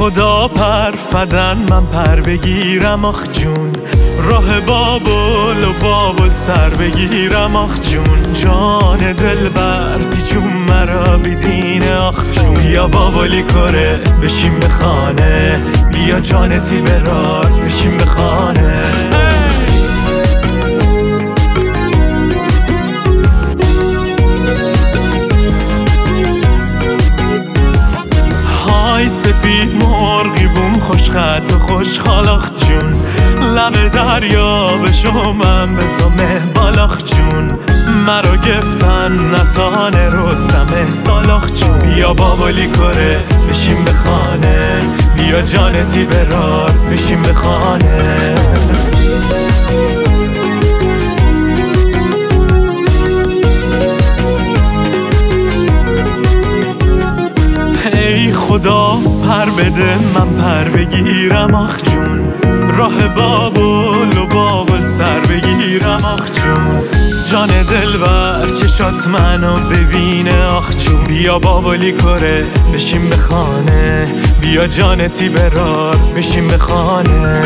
خدا پر فدن من پر بگیرم آخ جون، راه بابل و بابل سر بگیرم آخ جون. جان دل برتی چون مرا بیدینه آخ جون. بیا بابلی کره بشیم به خانه، بیا جانتی برار بشیم به خانه. های سفید مرغی بوم خوش خط و خوش خالاخ جون، لب دریا بشو من بزمه بالاخ جون. مرا گفتن نتان رستمه سالاخ جون. بیا بابلی کره بشیم به خانه، بیا جانتی برار بشیم به خانه. ای خدا پر بده من پر بگیرم آخ جون، راه بابل و بابل سر بگیرم آخ جون. جان دلبر چشات منو ببینه آخ جون. بیا بابلی کره بشیم به خانه، بیا جانتی برار بشیم به خانه.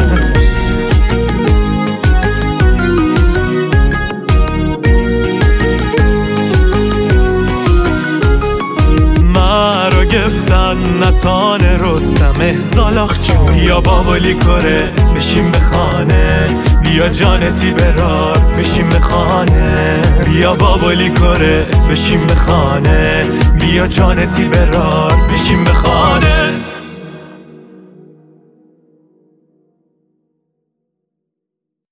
گفتن نتان رستمه زالاخ جون. بیا بابلی کره بشیم به خانه، بیا جانتی برار بشیم به خانه. بیا بابلی کره بشیم به خانه، بیا جانتی برار بشیم به خانه.